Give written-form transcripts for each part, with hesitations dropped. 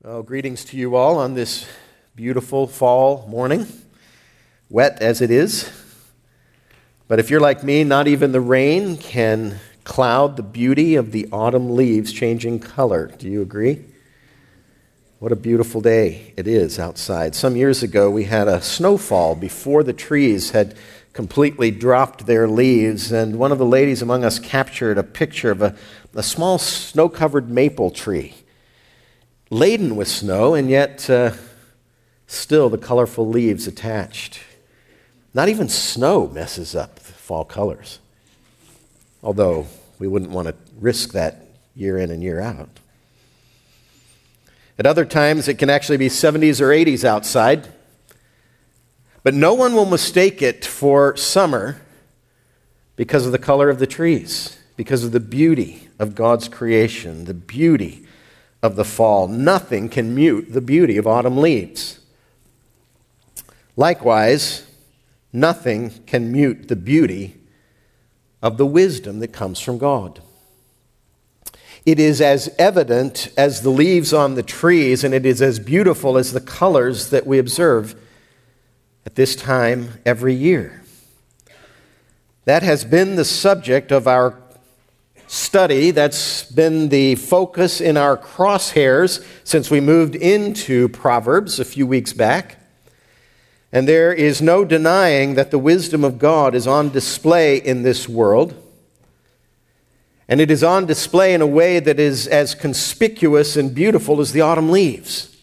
Well, greetings to you all on this beautiful fall morning, wet as it is. But if you're like me, not even the rain can cloud the beauty of the autumn leaves changing color. Do you agree? What a beautiful day it is outside. Some years ago, we had a snowfall before the trees had completely dropped their leaves, and one of the ladies among us captured a picture of a small snow-covered maple tree, laden with snow, and yet still the colorful leaves attached. Not even snow messes up the fall colors, although we wouldn't want to risk that year in and year out. At other times, it can actually be 70s or 80s outside, but no one will mistake it for summer because of the color of the trees, because of the beauty of God's creation, the beauty of the fall. Nothing can mute the beauty of autumn leaves. Likewise, nothing can mute the beauty of the wisdom that comes from God. It is as evident as the leaves on the trees, and it is as beautiful as the colors that we observe at this time every year. That has been the subject of our study. That's been the focus in our crosshairs since we moved into Proverbs a few weeks back. And there is no denying that the wisdom of God is on display in this world. And it is on display in a way that is as conspicuous and beautiful as the autumn leaves.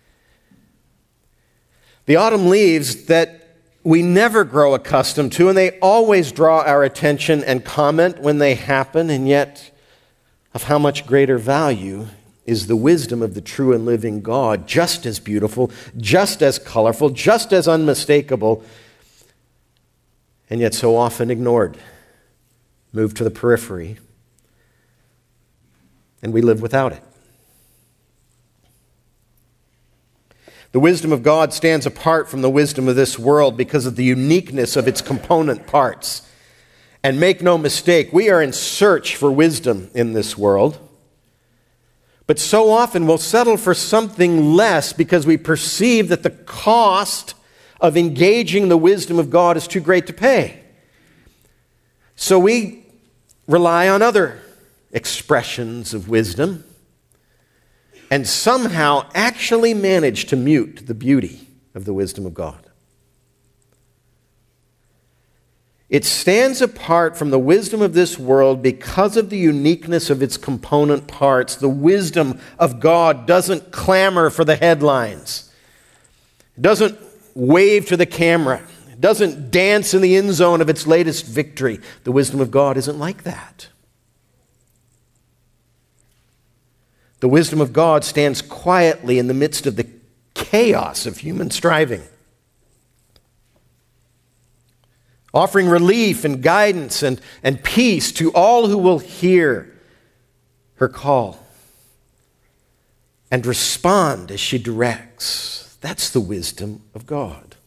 The autumn leaves that we never grow accustomed to, and they always draw our attention and comment when they happen, and yet of how much greater value is the wisdom of the true and living God, just as beautiful, just as colorful, just as unmistakable, and yet so often ignored, moved to the periphery, and we live without it. The wisdom of God stands apart from the wisdom of this world because of the uniqueness of its component parts. And make no mistake, we are in search for wisdom in this world. But so often we'll settle for something less because we perceive that the cost of engaging the wisdom of God is too great to pay. So we rely on other expressions of wisdom and somehow actually manage to mute the beauty of the wisdom of God. It stands apart from the wisdom of this world because of the uniqueness of its component parts. The wisdom of God doesn't clamor for the headlines. It doesn't wave to the camera. It doesn't dance in the end zone of its latest victory. The wisdom of God isn't like that. The wisdom of God stands quietly in the midst of the chaos of human striving, offering relief and guidance and peace to all who will hear her call and respond as she directs. That's the wisdom of God.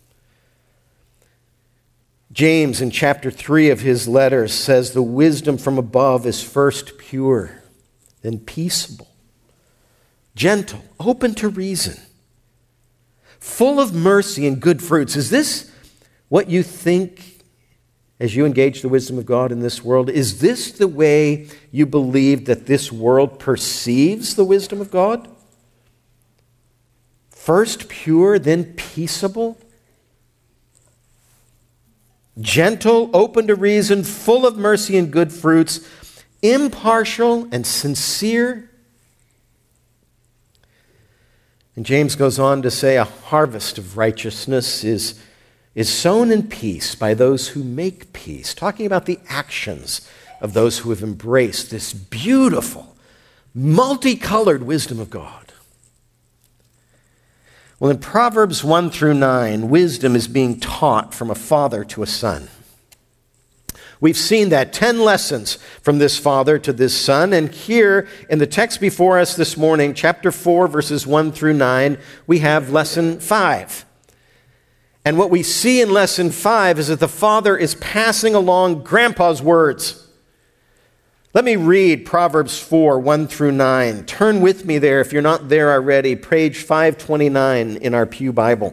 James, in chapter 3 of his letter, says the wisdom from above is first pure, then peaceable, gentle, open to reason, full of mercy and good fruits. Is this what you think as you engage the wisdom of God in this world? Is this the way you believe that this world perceives the wisdom of God? First pure, then peaceable, gentle, open to reason, full of mercy and good fruits, impartial and sincere. And James goes on to say, a harvest of righteousness is sown in peace by those who make peace, talking about the actions of those who have embraced this beautiful, multicolored wisdom of God. Well, in Proverbs 1 through 9, wisdom is being taught from a father to a son. We've seen that 10 lessons from this father to this son. And here in the text before us this morning, chapter 4, verses 1 through 9, we have lesson 5. And what we see in lesson 5 is that the father is passing along grandpa's words. Let me read Proverbs 4, 1 through 9. Turn with me there if you're not there already. Page 529 in our Pew Bible.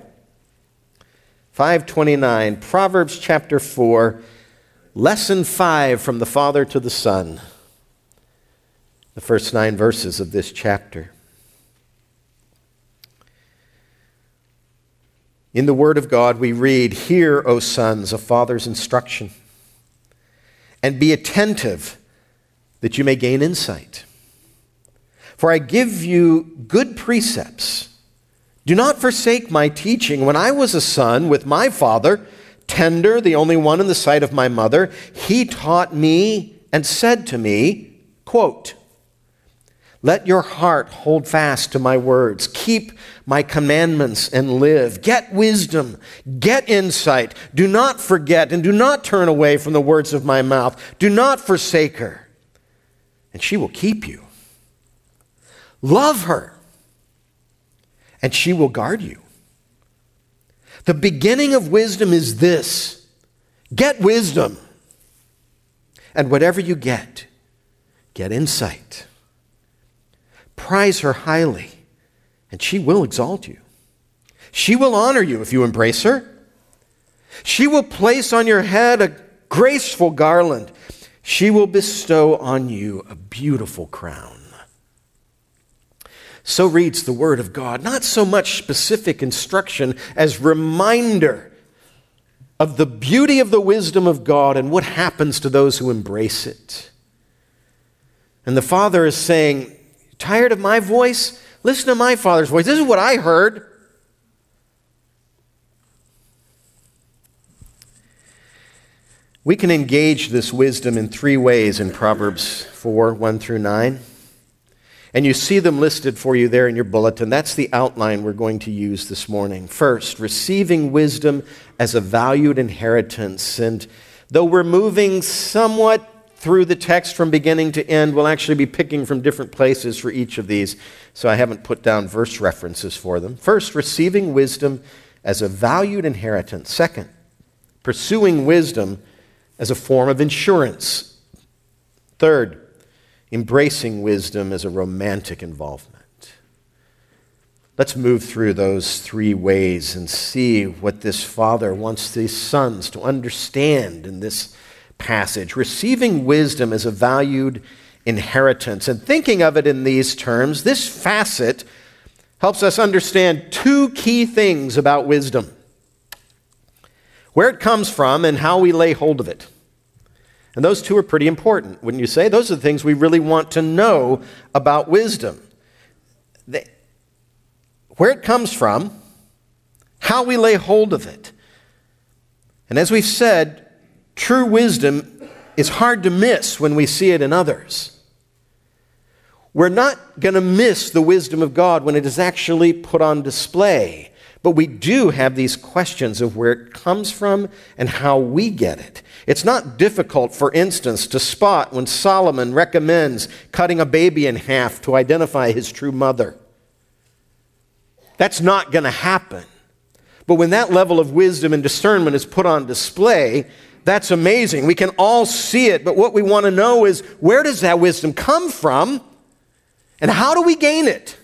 529, Proverbs chapter 4, lesson 5 from the Father to the Son. The first 9 verses of this chapter. In the Word of God we read, "Hear, O sons, a father's instruction, and be attentive that you may gain insight. For I give you good precepts. Do not forsake my teaching. When I was a son with my father, tender, the only one in the sight of my mother, he taught me and said to me," quote, "Let your heart hold fast to my words. Keep my commandments and live. Get wisdom. Get insight. Do not forget and do not turn away from the words of my mouth. Do not forsake her, and she will keep you. Love her, and she will guard you. The beginning of wisdom is this: get wisdom. And whatever you get insight. Prize her highly, and she will exalt you. She will honor you if you embrace her. She will place on your head a graceful garland. She will bestow on you a beautiful crown." So reads the Word of God, not so much specific instruction as reminder of the beauty of the wisdom of God and what happens to those who embrace it. And the Father is saying, "Tired of my voice? Listen to my Father's voice. This is what I heard." We can engage this wisdom in 3 ways in Proverbs 4, 1 through 9. And you see them listed for you there in your bulletin. That's the outline we're going to use this morning. First, receiving wisdom as a valued inheritance. And though we're moving somewhat through the text from beginning to end, we'll actually be picking from different places for each of these, so I haven't put down verse references for them. First, receiving wisdom as a valued inheritance. Second, pursuing wisdom as a form of insurance. Third, embracing wisdom as a romantic involvement. Let's move through those 3 ways and see what this Father wants these sons to understand in this passage. Receiving wisdom as a valued inheritance. And thinking of it in these terms, this facet helps us understand 2 key things about wisdom: where it comes from and how we lay hold of it. And those 2 are pretty important, wouldn't you say? Those are the things we really want to know about wisdom. Where it comes from, how we lay hold of it. And as we've said, true wisdom is hard to miss when we see it in others. We're not going to miss the wisdom of God when it is actually put on display. But we do have these questions of where it comes from and how we get it. It's not difficult, for instance, to spot when Solomon recommends cutting a baby in half to identify his true mother. That's not going to happen. But when that level of wisdom and discernment is put on display, that's amazing. We can all see it, but what we want to know is, where does that wisdom come from and how do we gain it?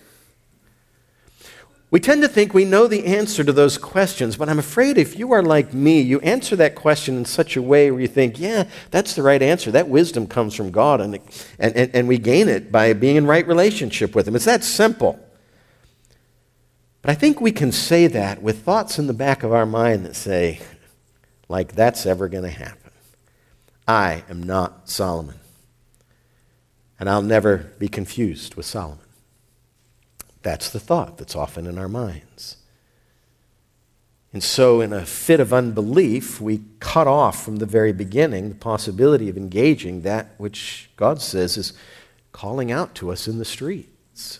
We tend to think we know the answer to those questions, but I'm afraid if you are like me, you answer that question in such a way where you think, yeah, that's the right answer. That wisdom comes from God, and we gain it by being in right relationship with Him. It's that simple. But I think we can say that with thoughts in the back of our mind that say, like that's ever going to happen. I am not Solomon, and I'll never be confused with Solomon. That's the thought that's often in our minds. And so in a fit of unbelief, we cut off from the very beginning the possibility of engaging that which God says is calling out to us in the streets.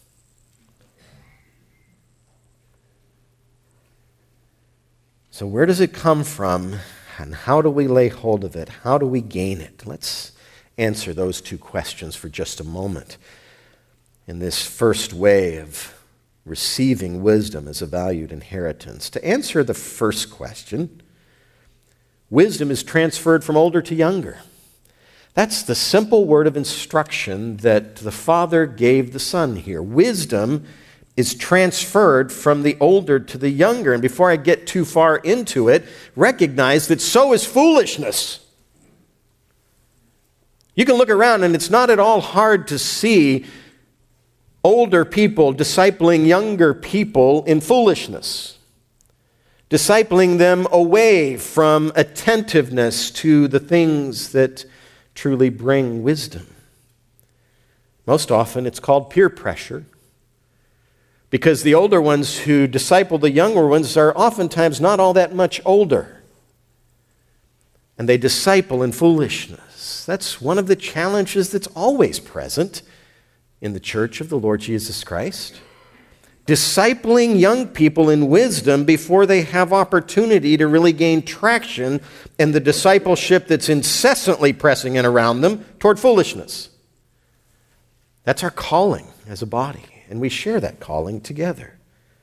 So where does it come from, and how do we lay hold of it? How do we gain it? Let's answer those 2 questions for just a moment in this first way of receiving wisdom as a valued inheritance. To answer the first question, wisdom is transferred from older to younger. That's the simple word of instruction that the Father gave the Son here. Wisdom is transferred from the older to the younger. And before I get too far into it, recognize that so is foolishness. You can look around and it's not at all hard to see older people discipling younger people in foolishness, discipling them away from attentiveness to the things that truly bring wisdom. Most often it's called peer pressure, because the older ones who disciple the younger ones are oftentimes not all that much older, and they disciple in foolishness. That's one of the challenges that's always present in the church of the Lord Jesus Christ. Discipling young people in wisdom before they have opportunity to really gain traction in the discipleship that's incessantly pressing in around them toward foolishness. That's our calling as a body, and we share that calling together.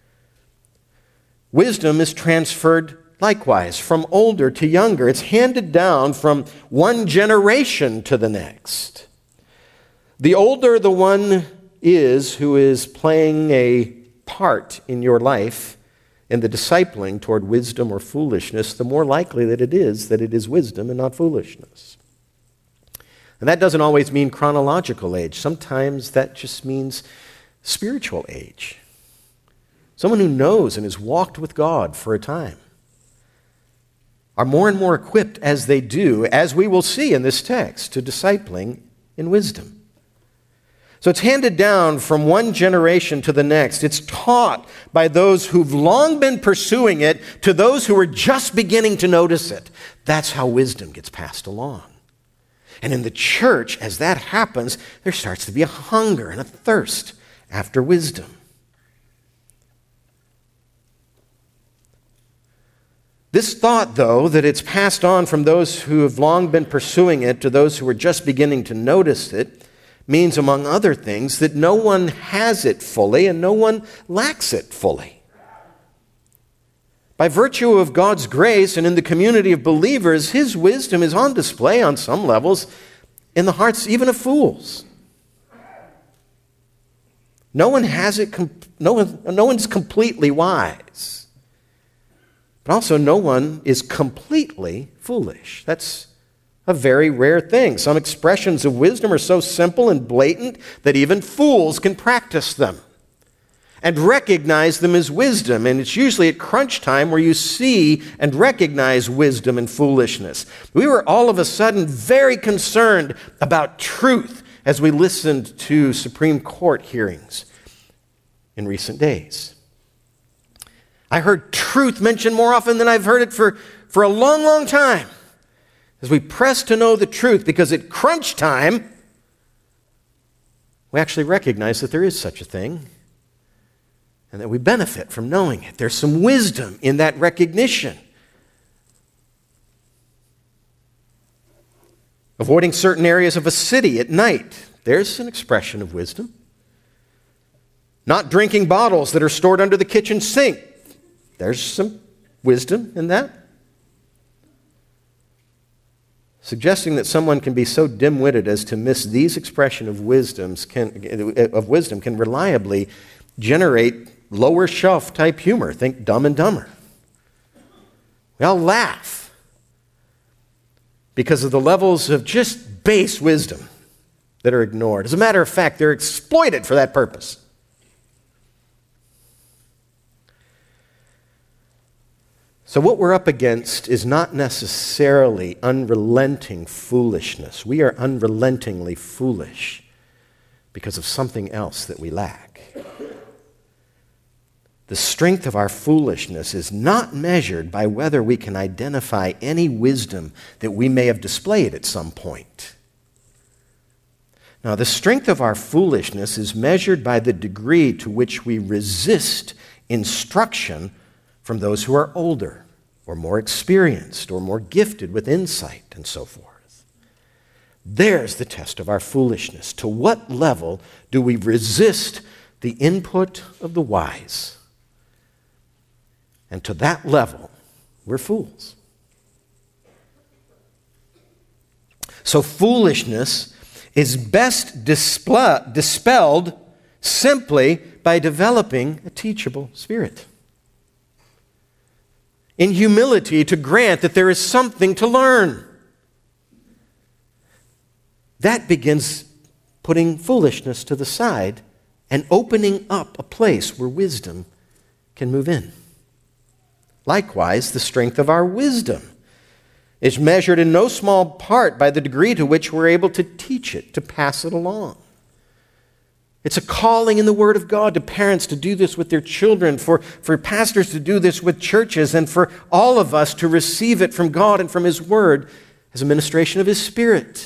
Wisdom is transferred likewise from older to younger. It's handed down from one generation to the next. The older the one is who is playing a part in your life in the discipling toward wisdom or foolishness, the more likely that it is wisdom and not foolishness. And that doesn't always mean chronological age. Sometimes that just means spiritual age. Someone who knows and has walked with God for a time are more and more equipped as they do, as we will see in this text, to discipling in wisdom. So it's handed down from one generation to the next. It's taught by those who've long been pursuing it to those who are just beginning to notice it. That's how wisdom gets passed along. And in the church, as that happens, there starts to be a hunger and a thirst after wisdom. This thought, though, that it's passed on from those who have long been pursuing it to those who are just beginning to notice it, means, among other things, that no one has it fully and no one lacks it fully. By virtue of God's grace and in the community of believers, His wisdom is on display on some levels in the hearts even of fools. No one has it. No one's completely wise, but also no one is completely foolish. That's a very rare thing. Some expressions of wisdom are so simple and blatant that even fools can practice them and recognize them as wisdom. And it's usually at crunch time where you see and recognize wisdom and foolishness. We were all of a sudden very concerned about truth as we listened to Supreme Court hearings in recent days. I heard truth mentioned more often than I've heard it for a long, long time. As we press to know the truth, because at crunch time, we actually recognize that there is such a thing and that we benefit from knowing it. There's some wisdom in that recognition. Avoiding certain areas of a city at night, there's an expression of wisdom. Not drinking bottles that are stored under the kitchen sink, there's some wisdom in that. Suggesting that someone can be so dim-witted as to miss these expressions of wisdom can reliably generate lower shelf type humor. Think Dumb and Dumber. We all laugh because of the levels of just base wisdom that are ignored. As a matter of fact, they're exploited for that purpose. So what we're up against is not necessarily unrelenting foolishness. We are unrelentingly foolish because of something else that we lack. The strength of our foolishness is not measured by whether we can identify any wisdom that we may have displayed at some point. Now, the strength of our foolishness is measured by the degree to which we resist instruction from those who are older, or more experienced, or more gifted with insight, and so forth. There's the test of our foolishness. To what level do we resist the input of the wise? And to that level, we're fools. So foolishness is best dispelled simply by developing a teachable spirit. In humility, to grant that there is something to learn. That begins putting foolishness to the side and opening up a place where wisdom can move in. Likewise, the strength of our wisdom is measured in no small part by the degree to which we're able to teach it, to pass it along. It's a calling in the Word of God to parents to do this with their children, for pastors to do this with churches, and for all of us to receive it from God and from His Word as a ministration of His Spirit.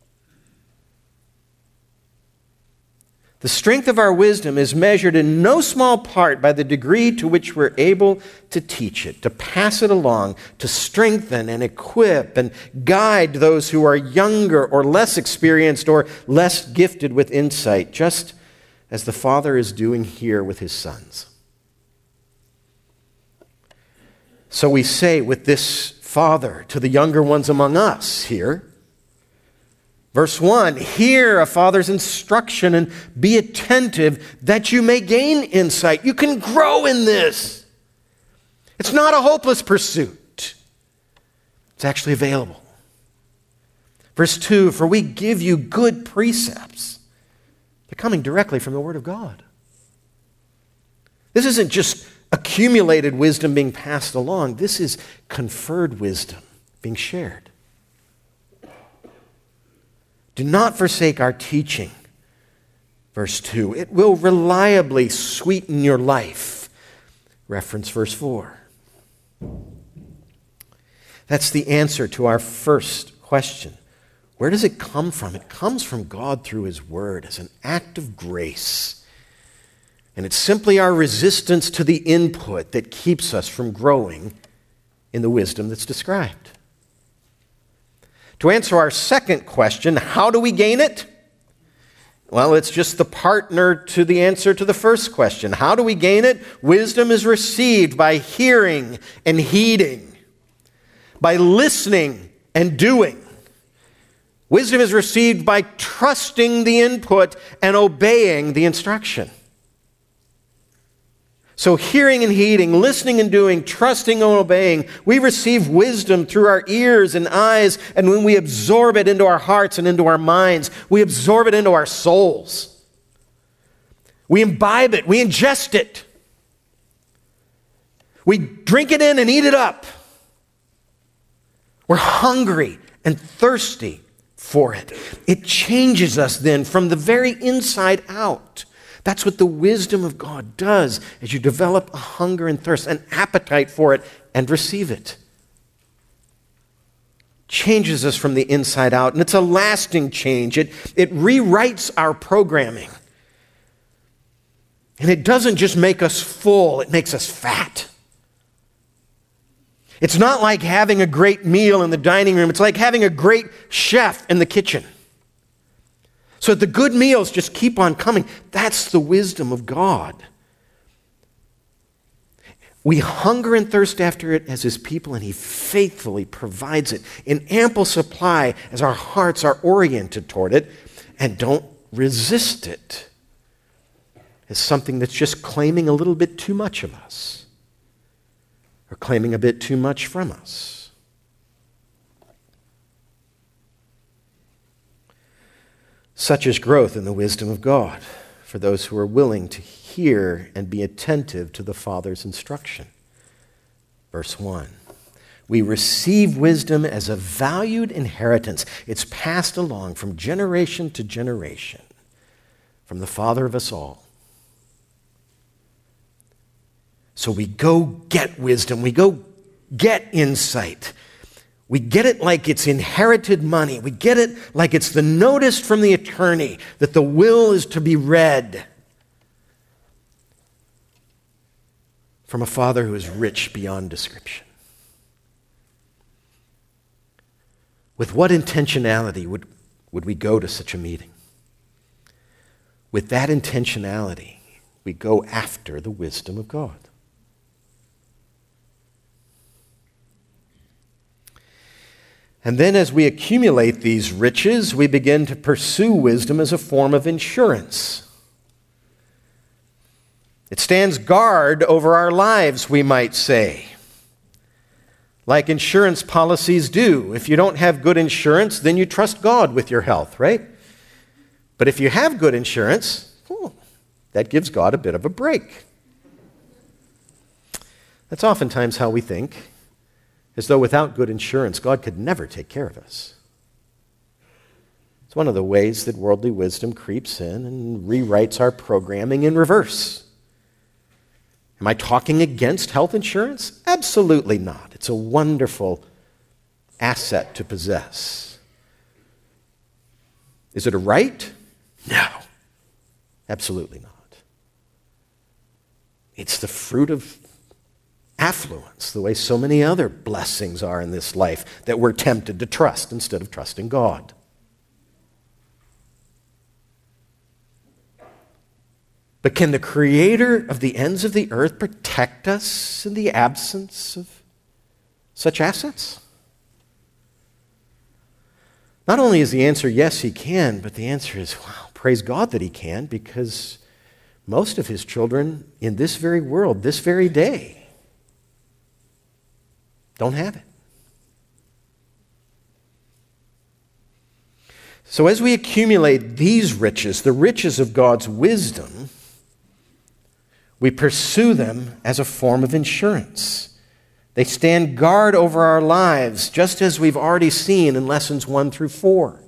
The strength of our wisdom is measured in no small part by the degree to which we're able to teach it, to pass it along, to strengthen and equip and guide those who are younger or less experienced or less gifted with insight, just as the Father is doing here with His sons. So we say with this Father to the younger ones among us here, Verse 1, hear a father's instruction and be attentive that you may gain insight. You can grow in this. It's not a hopeless pursuit. It's actually available. Verse 2, for we give you good precepts. They're coming directly from the Word of God. This isn't just accumulated wisdom being passed along. This is conferred wisdom being shared. Do not forsake our teaching. Verse 2, it will reliably sweeten your life. Reference verse 4. That's the answer to our first question. Where does it come from? It comes from God through His Word as an act of grace. And it's simply our resistance to the input that keeps us from growing in the wisdom that's described. To answer our second question, how do we gain it? Well, it's just the partner to the answer to the first question. How do we gain it? Wisdom is received by hearing and heeding, by listening and doing. Wisdom is received by trusting the input and obeying the instruction. So hearing and heeding, listening and doing, trusting and obeying, we receive wisdom through our ears and eyes, and when we absorb it into our hearts and into our minds, we absorb it into our souls. We imbibe it, we ingest it. We drink it in and eat it up. We're hungry and thirsty for it. It changes us then from the very inside out. That's what the wisdom of God does as you develop a hunger and thirst, an appetite for it, and receive it. Changes us from the inside out, and it's a lasting change. It rewrites our programming. And it doesn't just make us full, it makes us fat. It's not like having a great meal in the dining room. It's like having a great chef in the kitchen. So the good meals just keep on coming. That's the wisdom of God. We hunger and thirst after it as His people, and He faithfully provides it in ample supply as our hearts are oriented toward it and don't resist it as something that's just claiming a little bit too much of us or claiming a bit too much from us. Such is growth in the wisdom of God for those who are willing to hear and be attentive to the Father's instruction. Verse 1. We receive wisdom as a valued inheritance. It's passed along from generation to generation from the Father of us all. So we go get wisdom. We go get insight. We get it like it's inherited money. We get it like it's the notice from the attorney that the will is to be read from a Father who is rich beyond description. With what intentionality would we go to such a meeting? With that intentionality, we go after the wisdom of God. And then as we accumulate these riches, we begin to pursue wisdom as a form of insurance. It stands guard over our lives, we might say, like insurance policies do. If you don't have good insurance, then you trust God with your health, right? But if you have good insurance, that gives God a bit of a break. That's oftentimes how we think, as though without good insurance, God could never take care of us. It's one of the ways that worldly wisdom creeps in and rewrites our programming in reverse. Am I talking against health insurance? Absolutely not. It's a wonderful asset to possess. Is it a right? No, absolutely not. It's the fruit of affluence, the way so many other blessings are in this life that we're tempted to trust instead of trusting God. But can the Creator of the ends of the earth protect us in the absence of such assets? Not only is the answer yes, He can, but the answer is, wow, praise God that He can, because most of His children in this very world, this very day, don't have it. So as we accumulate these riches, the riches of God's wisdom, we pursue them as a form of insurance. They stand guard over our lives, just as we've already seen in lessons 1 through 4.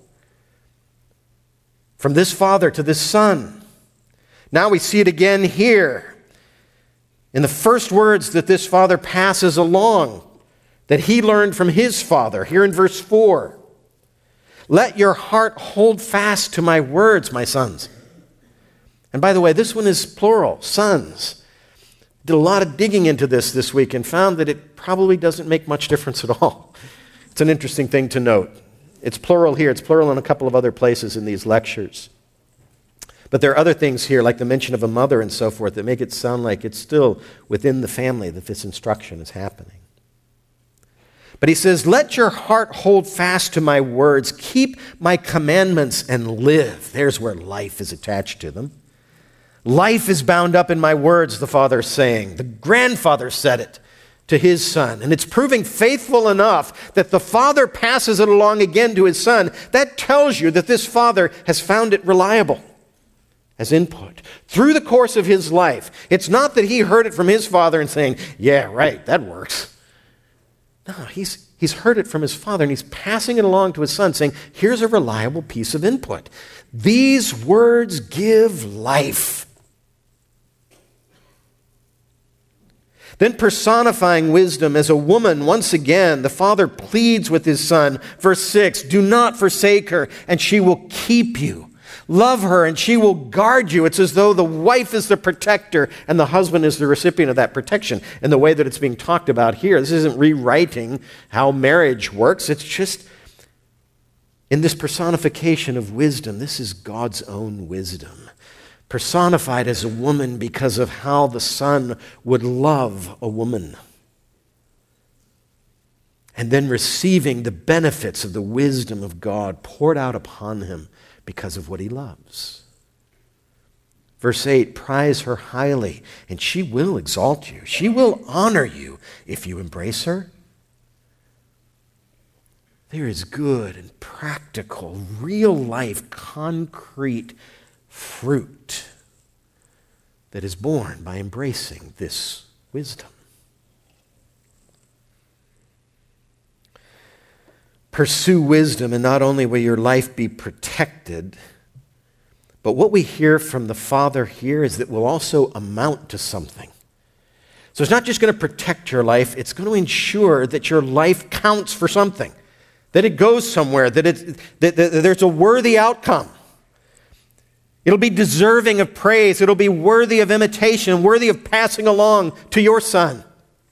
From this Father to this Son. Now we see it again here in the first words that this Father passes along, that He learned from His Father, here in verse 4. Let your heart hold fast to my words, my sons. And by the way, this one is plural, sons. Did a lot of digging into this week and found that it probably doesn't make much difference at all. It's an interesting thing to note. It's plural here. It's plural in a couple of other places in these lectures. But there are other things here, like the mention of a mother and so forth, that make it sound like it's still within the family that this instruction is happening. But he says, let your heart hold fast to my words. Keep my commandments and live. There's where life is attached to them. Life is bound up in my words, the Father is saying. The grandfather said it to his son. And it's proving faithful enough that the Father passes it along again to his Son. That tells you that this Father has found it reliable as input through the course of his life. It's not that he heard it from his Father and saying, yeah, right, that works. No, he's heard it from his Father, and he's passing it along to his Son, saying, here's a reliable piece of input. These words give life. Then personifying wisdom as a woman, once again, the Father pleads with his Son. Verse 6, do not forsake her, and she will keep you. Love her, and she will guard you. It's as though the wife is the protector and the husband is the recipient of that protection. And the way that it's being talked about here, this isn't rewriting how marriage works. It's just in this personification of wisdom. This is God's own wisdom, personified as a woman because of how the Son would love a woman. And then receiving the benefits of the wisdom of God poured out upon him because of what he loves. Verse 8, prize her highly, and she will exalt you. She will honor you if you embrace her. There is good and practical, real life, concrete fruit that is born by embracing this wisdom. Pursue wisdom, and not only will your life be protected, but what we hear from the Father here is that it will also amount to something. So it's not just going to protect your life, it's going to ensure that your life counts for something, that it goes somewhere, that there's a worthy outcome. It'll be deserving of praise, it'll be worthy of imitation, worthy of passing along to your son.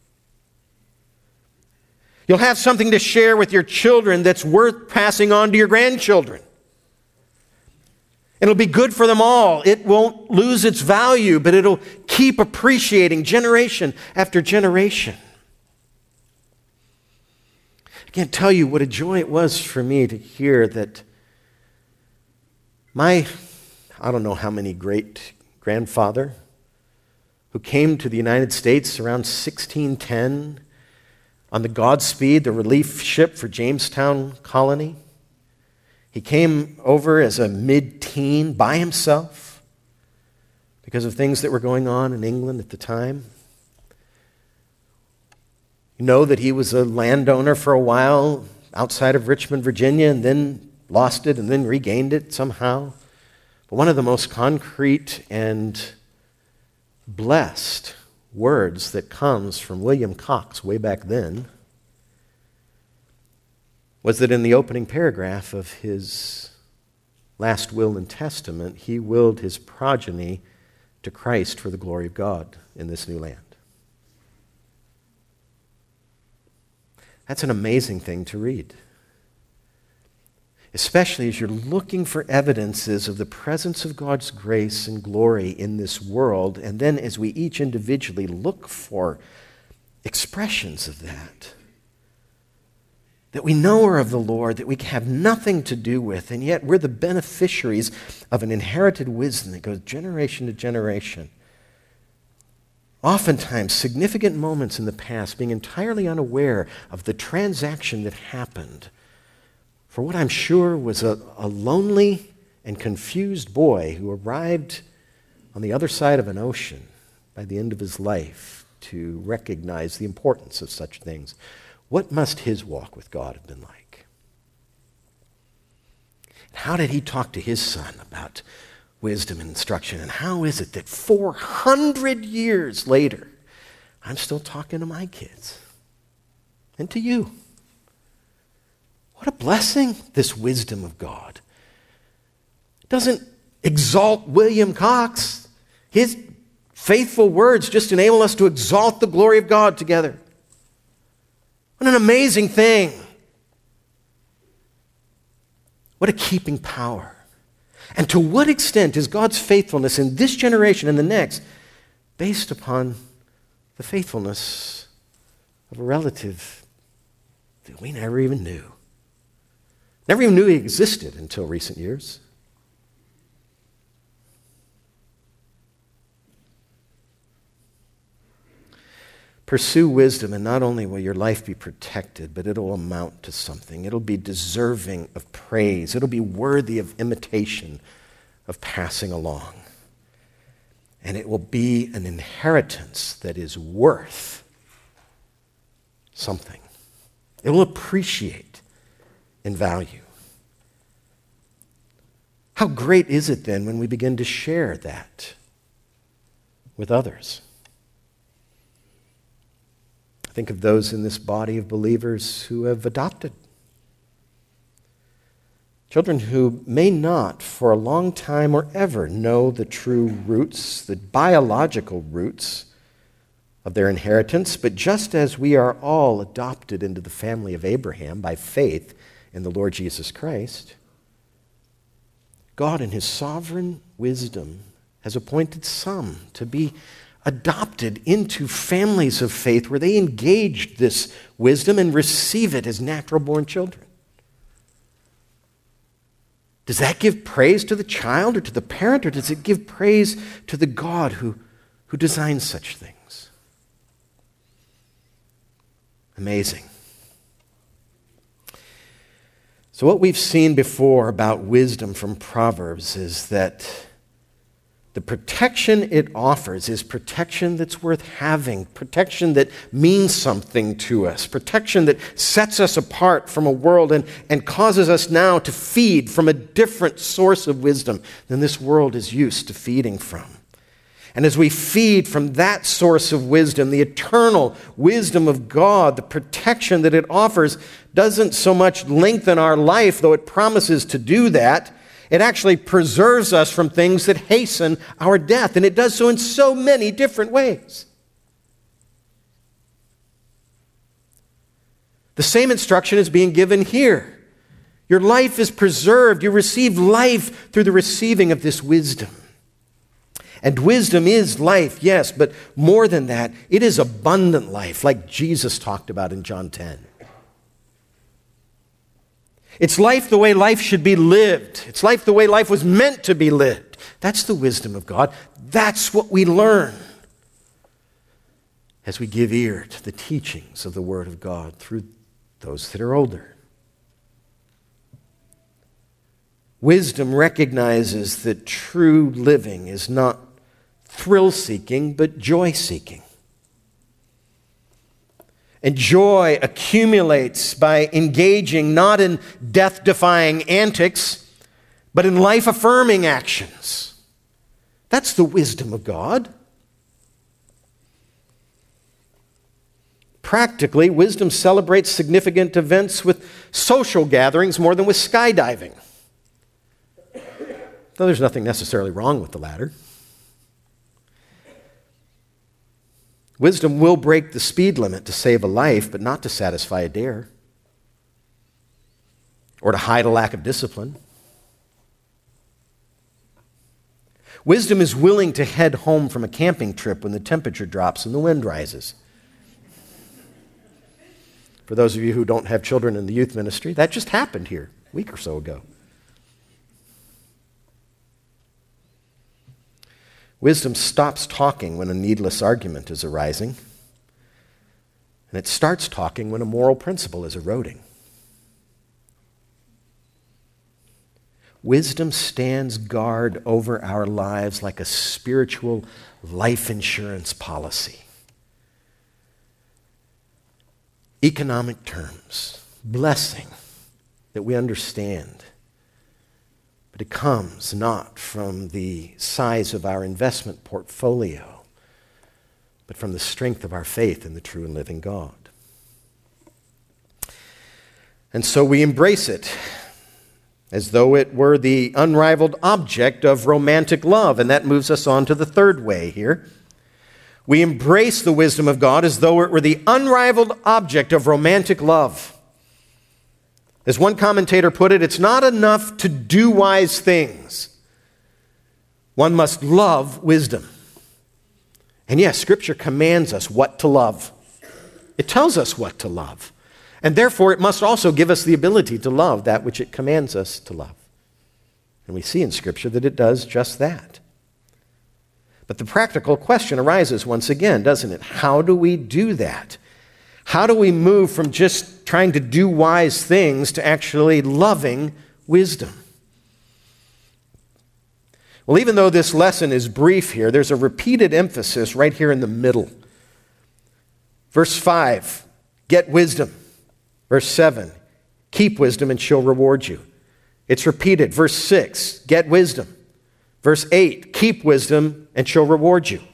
You'll have something to share with your children that's worth passing on to your grandchildren. It'll be good for them all. It won't lose its value, but it'll keep appreciating generation after generation. I can't tell you what a joy it was for me to hear that I don't know how many great-grandfather who came to the United States around 1610 on the Godspeed, the relief ship for Jamestown Colony. He came over as a mid-teen by himself because of things that were going on in England at the time. You know that he was a landowner for a while outside of Richmond, Virginia, and then lost it and then regained it somehow. But one of the most concrete and blessed words that comes from William Cox way back then was that in the opening paragraph of his last will and testament, he willed his progeny to Christ for the glory of God in this new land. That's an amazing thing to read, especially as you're looking for evidences of the presence of God's grace and glory in this world, and then as we each individually look for expressions of that we know are of the Lord, that we have nothing to do with, and yet we're the beneficiaries of an inherited wisdom that goes generation to generation. Oftentimes, significant moments in the past, being entirely unaware of the transaction that happened for what I'm sure was a lonely and confused boy who arrived on the other side of an ocean by the end of his life to recognize the importance of such things. What must his walk with God have been like? How did he talk to his son about wisdom and instruction? And how is it that 400 years later, I'm still talking to my kids and to you? What a blessing, this wisdom of God. It doesn't exalt William Cox. His faithful words just enable us to exalt the glory of God together. What an amazing thing. What a keeping power. And to what extent is God's faithfulness in this generation and the next based upon the faithfulness of a relative that we never even knew? Never even knew he existed until recent years. Pursue wisdom, and not only will your life be protected, but it'll amount to something. It'll be deserving of praise. It'll be worthy of imitation, of passing along. And it will be an inheritance that is worth something. It will appreciate in value. How great is it then when we begin to share that with others? Think of those in this body of believers who have adopted. Children who may not for a long time or ever know the true roots, the biological roots of their inheritance, but just as we are all adopted into the family of Abraham by faith in the Lord Jesus Christ, God in his sovereign wisdom has appointed some to be adopted into families of faith where they engage this wisdom and receive it as natural-born children. Does that give praise to the child or to the parent, or does it give praise to the God who designs such things? Amazing. So what we've seen before about wisdom from Proverbs is that the protection it offers is protection that's worth having, protection that means something to us, protection that sets us apart from a world and causes us now to feed from a different source of wisdom than this world is used to feeding from. And as we feed from that source of wisdom, the eternal wisdom of God, the protection that it offers doesn't so much lengthen our life, though it promises to do that. It actually preserves us from things that hasten our death, and it does so in so many different ways. The same instruction is being given here. Your life is preserved. You receive life through the receiving of this wisdom. And wisdom is life, yes, but more than that, it is abundant life, like Jesus talked about in John 10. It's life the way life should be lived. It's life the way life was meant to be lived. That's the wisdom of God. That's what we learn as we give ear to the teachings of the Word of God through those that are older. Wisdom recognizes that true living is not thrill-seeking, but joy-seeking. And joy accumulates by engaging not in death-defying antics, but in life-affirming actions. That's the wisdom of God. Practically, wisdom celebrates significant events with social gatherings more than with skydiving. Though there's nothing necessarily wrong with the latter. Wisdom will break the speed limit to save a life, but not to satisfy a dare or to hide a lack of discipline. Wisdom is willing to head home from a camping trip when the temperature drops and the wind rises. For those of you who don't have children in the youth ministry, that just happened here a week or so ago. Wisdom stops talking when a needless argument is arising, and it starts talking when a moral principle is eroding. Wisdom stands guard over our lives like a spiritual life insurance policy. Economic terms, blessing that we understand. But it comes not from the size of our investment portfolio, but from the strength of our faith in the true and living God. And so we embrace it as though it were the unrivaled object of romantic love. And that moves us on to the third way here. We embrace the wisdom of God as though it were the unrivaled object of romantic love. As one commentator put it, it's not enough to do wise things. One must love wisdom. And yes, Scripture commands us what to love. It tells us what to love. And therefore, it must also give us the ability to love that which it commands us to love. And we see in Scripture that it does just that. But the practical question arises once again, doesn't it? How do we do that? How do we move from just trying to do wise things to actually loving wisdom? Well, even though this lesson is brief here, there's a repeated emphasis right here in the middle. Verse 5, get wisdom. Verse 7, keep wisdom and she'll reward you. It's repeated. Verse 6, get wisdom. Verse 8, keep wisdom and she'll reward you.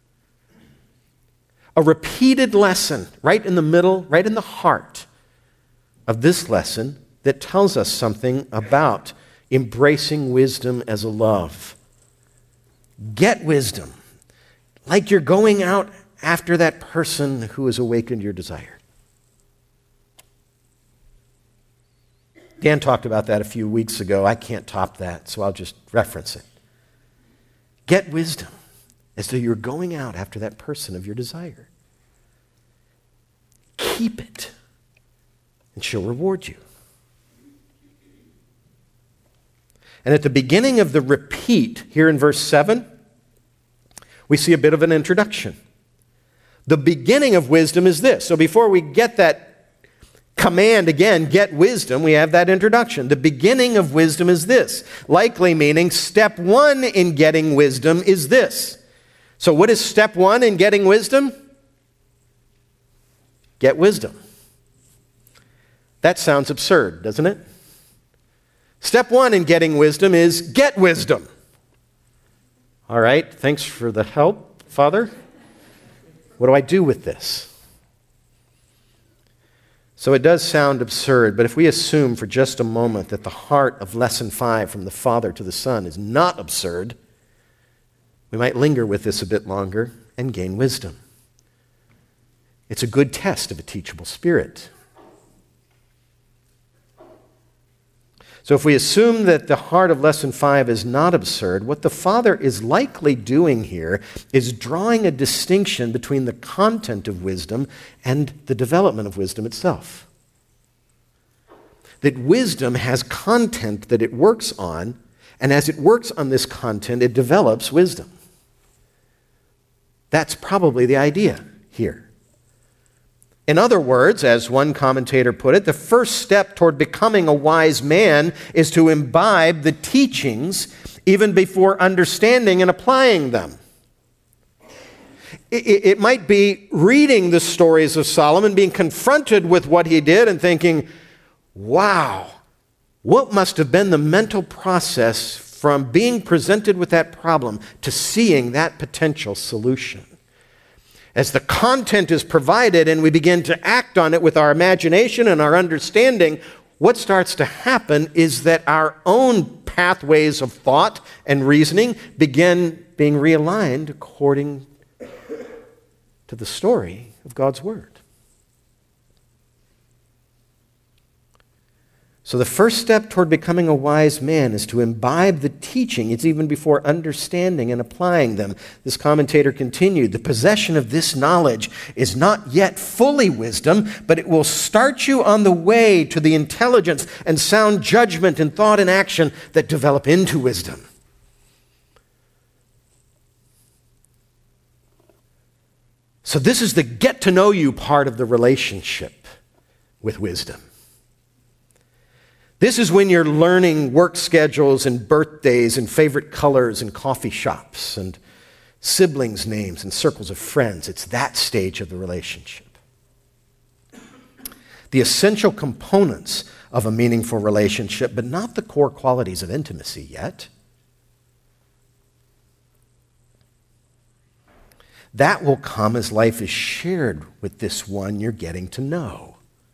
A repeated lesson right in the middle, right in the heart of this lesson that tells us something about embracing wisdom as a love. Get wisdom, like you're going out after that person who has awakened your desire. Dan talked about that a few weeks ago. I can't top that, so I'll just reference it. Get wisdom as though you're going out after that person of your desire. Keep it, and she'll reward you. And at the beginning of the repeat, here in verse 7, we see a bit of an introduction. The beginning of wisdom is this. So before we get that command again, get wisdom, we have that introduction. The beginning of wisdom is this, likely meaning step one in getting wisdom is this. So what is step one in getting wisdom? Get wisdom. That sounds absurd, doesn't it? Step one in getting wisdom is get wisdom. All right, thanks for the help, Father. What do I do with this? So it does sound absurd, but if we assume for just a moment that the heart of lesson 5 from the Father to the Son is not absurd, we might linger with this a bit longer and gain wisdom. It's a good test of a teachable spirit. So if we assume that the heart of lesson 5 is not absurd, what the Father is likely doing here is drawing a distinction between the content of wisdom and the development of wisdom itself. that wisdom has content that it works on, and as it works on this content, it develops wisdom. That's probably the idea here. In other words, as one commentator put it, the first step toward becoming a wise man is to imbibe the teachings even before understanding and applying them. It might be reading the stories of Solomon, being confronted with what he did and thinking, wow, what must have been the mental process from being presented with that problem to seeing that potential solution? As the content is provided and we begin to act on it with our imagination and our understanding, what starts to happen is that our own pathways of thought and reasoning begin being realigned according to the story of God's Word. So the first step toward becoming a wise man is to imbibe the teaching. It's even before understanding and applying them. This commentator continued, the possession of this knowledge is not yet fully wisdom, but it will start you on the way to the intelligence and sound judgment and thought and action that develop into wisdom. So this is the get to know you part of the relationship with wisdom. This is when you're learning work schedules and birthdays and favorite colors and coffee shops and siblings' names and circles of friends. It's that stage of the relationship. The essential components of a meaningful relationship, but not the core qualities of intimacy yet. That will come as life is shared with this one you're getting to know.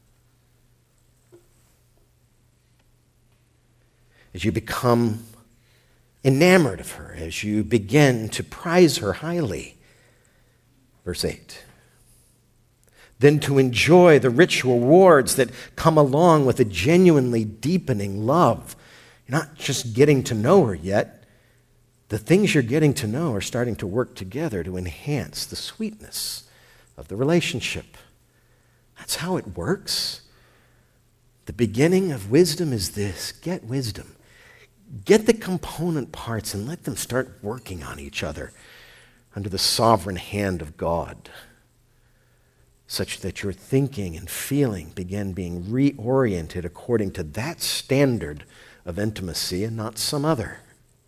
As you become enamored of her, as you begin to prize her highly. Verse 8. Then to enjoy the rich rewards that come along with a genuinely deepening love. You're not just getting to know her yet. The things you're getting to know are starting to work together to enhance the sweetness of the relationship. That's how it works. The beginning of wisdom is this: get wisdom. Get the component parts and let them start working on each other under the sovereign hand of God, such that your thinking and feeling begin being reoriented according to that standard of intimacy and not some other.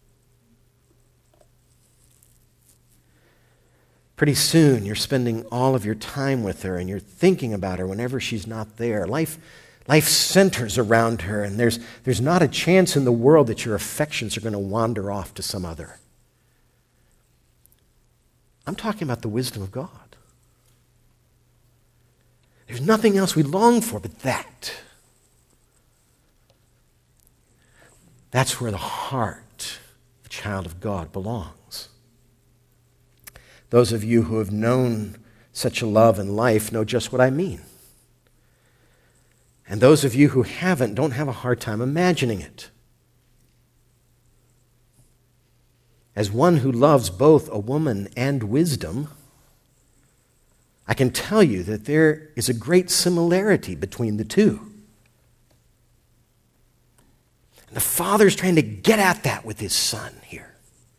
Pretty soon, you're spending all of your time with her and you're thinking about her whenever she's not there. Life centers around her, and there's not a chance in the world that your affections are going to wander off to some other. I'm talking about the wisdom of God. There's nothing else we long for but that. That's where the heart of a child of God belongs. Those of you who have known such a love in life know just what I mean. And those of you who haven't don't have a hard time imagining it. As one who loves both a woman and wisdom, I can tell you that there is a great similarity between the two. And the Father's trying to get at that with his Son here.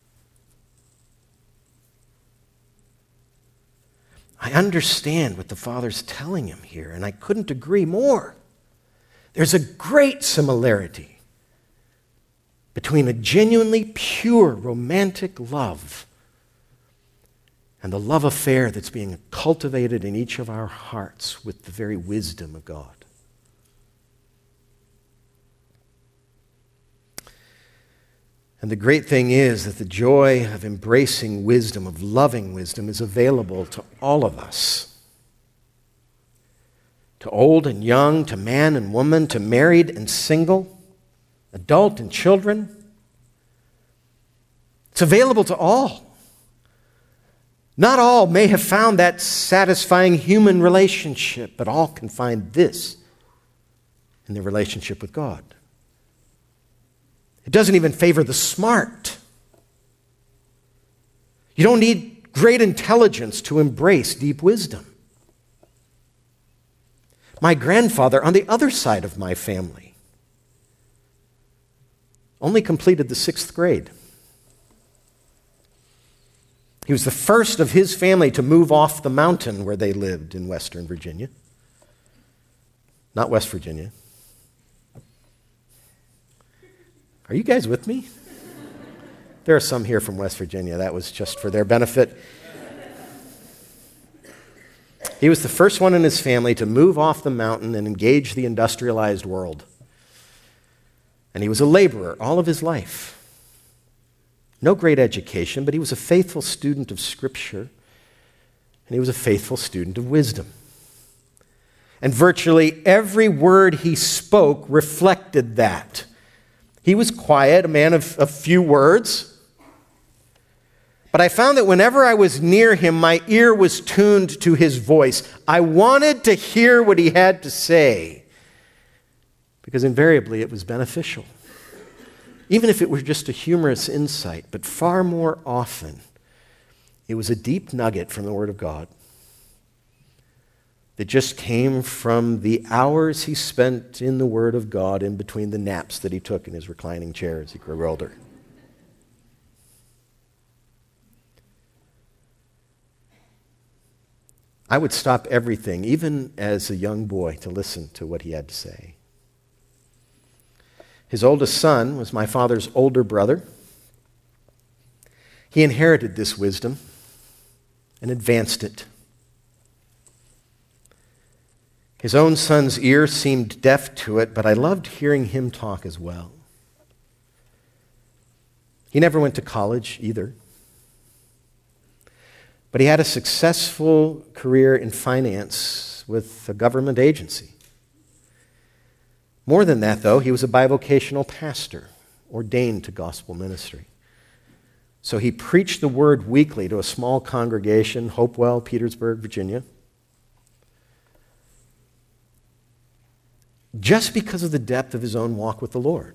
I understand what the Father's telling him here, and I couldn't agree more. There's a great similarity between a genuinely pure romantic love and the love affair that's being cultivated in each of our hearts with the very wisdom of God. And the great thing is that the joy of embracing wisdom, of loving wisdom, is available to all of us. To old and young, to man and woman, to married and single, adult and children. It's available to all. Not all may have found that satisfying human relationship, but all can find this in their relationship with God. It doesn't even favor the smart. You don't need great intelligence to embrace deep wisdom. My grandfather on the other side of my family only completed the 6th grade. He was the first of his family to move off the mountain where they lived in Western Virginia. Not West Virginia. Are you guys with me? There are some here from West Virginia. That was just for their benefit. He was the first one in his family to move off the mountain and engage the industrialized world. And he was a laborer all of his life. No great education, but he was a faithful student of Scripture, and he was a faithful student of wisdom. And virtually every word he spoke reflected that. He was quiet, a man of few words. But I found that whenever I was near him, my ear was tuned to his voice. I wanted to hear what he had to say, because invariably it was beneficial. Even if it were just a humorous insight, but far more often, it was a deep nugget from the Word of God that just came from the hours he spent in the Word of God in between the naps that he took in his reclining chair as he grew older. I would stop everything, even as a young boy, to listen to what he had to say. His oldest son was my father's older brother. He inherited this wisdom and advanced it. His own son's ear seemed deaf to it, but I loved hearing him talk as well. He never went to college either, but he had a successful career in finance with a government agency. More than that, though, he was a bivocational pastor, ordained to gospel ministry. So he preached the word weekly to a small congregation, Hopewell, Petersburg, Virginia. Just because of the depth of his own walk with the Lord.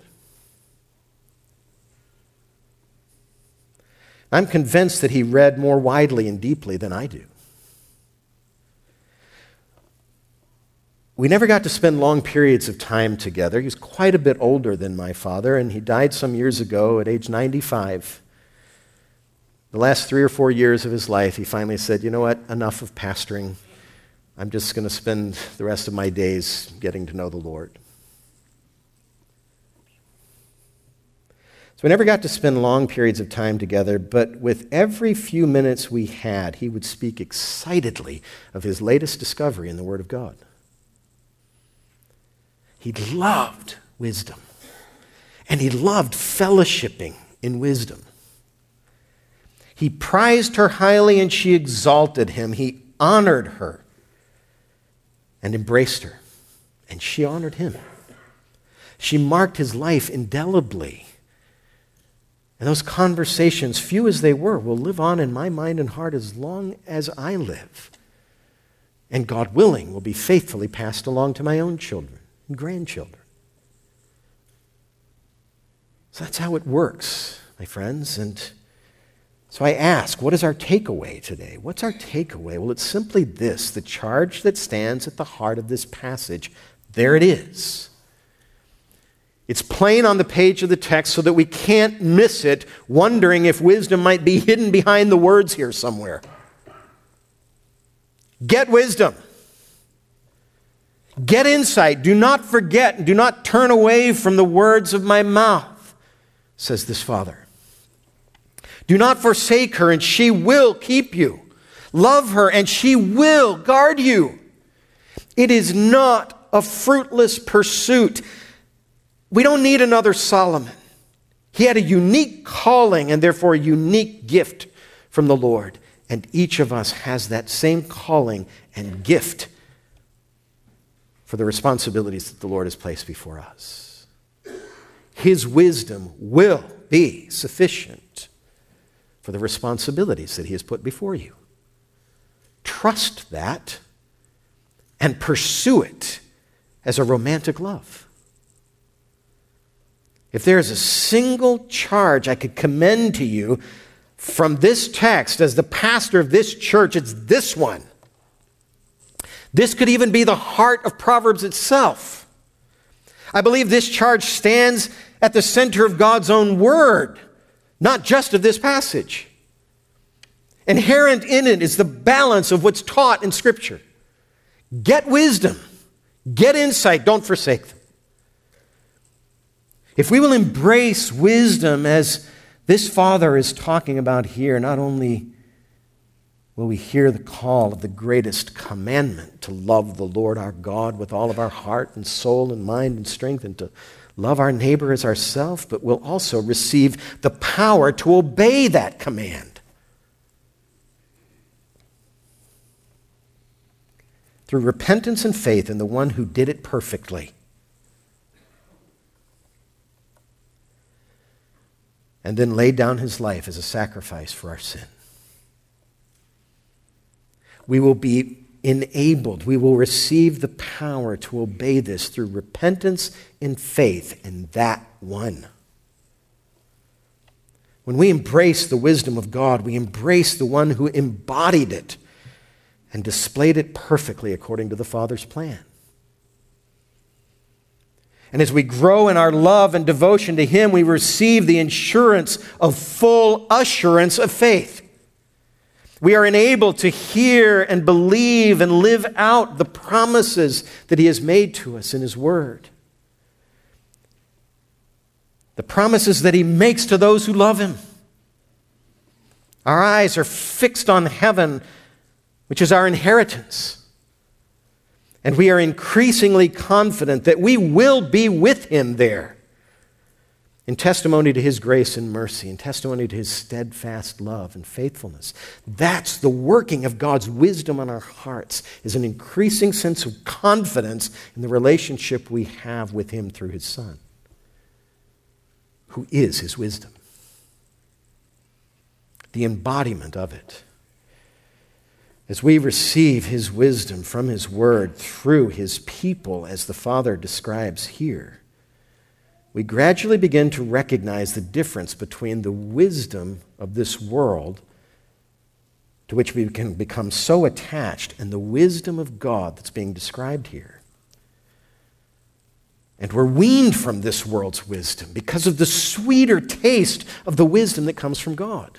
I'm convinced that he read more widely and deeply than I do. We never got to spend long periods of time together. He was quite a bit older than my father, and he died some years ago at age 95. The last 3 or 4 years of his life, he finally said, you know what, enough of pastoring. I'm just going to spend the rest of my days getting to know the Lord. So we never got to spend long periods of time together, but with every few minutes we had, he would speak excitedly of his latest discovery in the Word of God. He loved wisdom, and he loved fellowshipping in wisdom. He prized her highly, and she exalted him. He honored her and embraced her, and she honored him. She marked his life indelibly. And those conversations, few as they were, will live on in my mind and heart as long as I live. And God willing, will be faithfully passed along to my own children and grandchildren. So that's how it works, my friends. And so I ask, what is our takeaway today? What's our takeaway? Well, it's simply this, the charge that stands at the heart of this passage. There it is. It's plain on the page of the text so that we can't miss it, wondering if wisdom might be hidden behind the words here somewhere. Get wisdom. Get insight. Do not forget. Do not turn away from the words of my mouth, says this Father. Do not forsake her, and she will keep you. Love her, and she will guard you. It is not a fruitless pursuit. We don't need another Solomon. He had a unique calling and therefore a unique gift from the Lord. And each of us has that same calling and gift for the responsibilities that the Lord has placed before us. His wisdom will be sufficient for the responsibilities that He has put before you. Trust that and pursue it as a romantic love. If there is a single charge I could commend to you from this text as the pastor of this church, it's this one. This could even be the heart of Proverbs itself. I believe this charge stands at the center of God's own word, not just of this passage. Inherent in it is the balance of what's taught in Scripture. Get wisdom. Get insight. Don't forsake them. If we will embrace wisdom as this Father is talking about here, not only will we hear the call of the greatest commandment to love the Lord our God with all of our heart and soul and mind and strength and to love our neighbor as ourselves, but we'll also receive the power to obey that command. Through repentance and faith in the one who did it perfectly. And then laid down his life as a sacrifice for our sin. We will be enabled, we will receive the power to obey this through repentance and faith in that one. When we embrace the wisdom of God, we embrace the one who embodied it and displayed it perfectly according to the Father's plan. And as we grow in our love and devotion to Him, we receive the assurance of full assurance of faith. We are enabled to hear and believe and live out the promises that He has made to us in His Word. The promises that He makes to those who love Him. Our eyes are fixed on heaven, which is our inheritance. And we are increasingly confident that we will be with Him there in testimony to His grace and mercy, in testimony to His steadfast love and faithfulness. That's the working of God's wisdom on our hearts, is an increasing sense of confidence in the relationship we have with Him through His Son, who is His wisdom. The embodiment of it. As we receive His wisdom from His Word through His people, as the Father describes here, we gradually begin to recognize the difference between the wisdom of this world, to which we can become so attached, and the wisdom of God that's being described here. And we're weaned from this world's wisdom because of the sweeter taste of the wisdom that comes from God.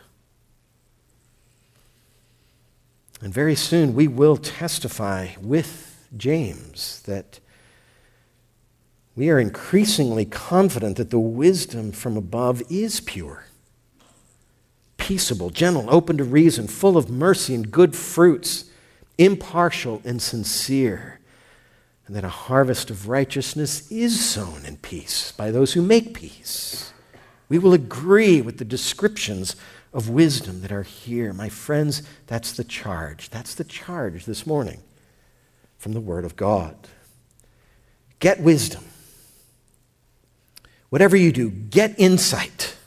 And very soon we will testify with James that we are increasingly confident that the wisdom from above is pure, peaceable, gentle, open to reason, full of mercy and good fruits, impartial and sincere, and that a harvest of righteousness is sown in peace by those who make peace. We will agree with the descriptions of wisdom that are here. My friends, that's the charge. That's the charge this morning from the Word of God. Get wisdom. Whatever you do, get insight.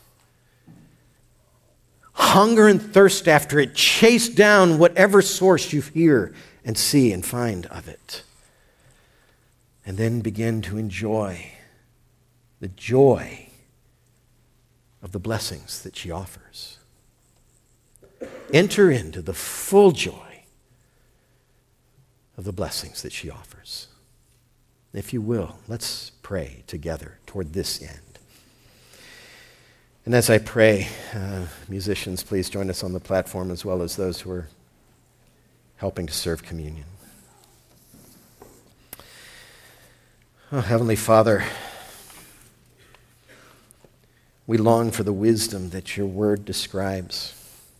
Hunger and thirst after it. Chase down whatever source you hear and see and find of it. And then begin to enjoy the joy of the blessings that she offers. Enter into the full joy of the blessings that she offers. If you will, let's pray together toward this end. And as I pray, musicians, please join us on the platform as well as those who are helping to serve communion. Oh, Heavenly Father, we long for the wisdom that your word describes.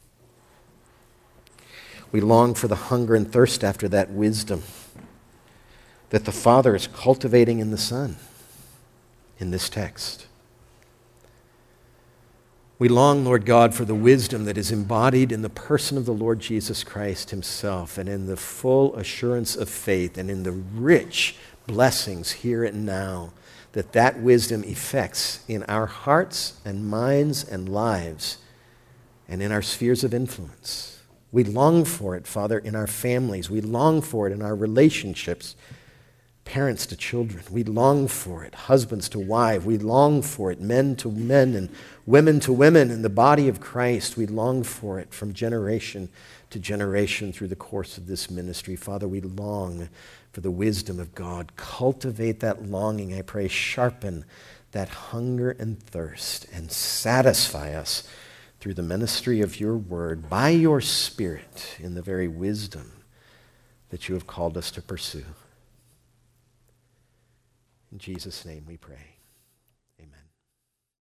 We long for the hunger and thirst after that wisdom that the Father is cultivating in the Son in this text. We long, Lord God, for the wisdom that is embodied in the person of the Lord Jesus Christ Himself and in the full assurance of faith and in the rich blessings here and now that wisdom effects in our hearts and minds and lives and in our spheres of influence. We long for it, Father, in our families. We long for it in our relationships, parents to children. We long for it, husbands to wives. We long for it, men to men and women to women in the body of Christ. We long for it from generation to generation through the course of this ministry. Father, we long for the wisdom of God. Cultivate that longing, I pray. Sharpen that hunger and thirst and satisfy us through the ministry of your word by your Spirit in the very wisdom that you have called us to pursue. In Jesus' name we pray.